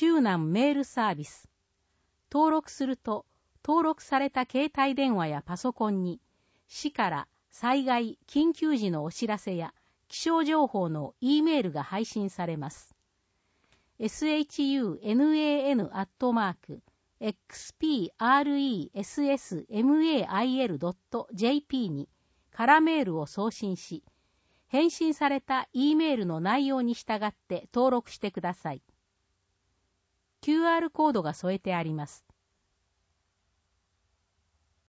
周南メールサービス。登録すると、登録された携帯電話やパソコンに、市から災害・緊急時のお知らせや気象情報の E メールが配信されます。shunan@xpressmail.jp に空メールを送信し、返信された E メールの内容に従って登録してください。QR コードが添えてあります。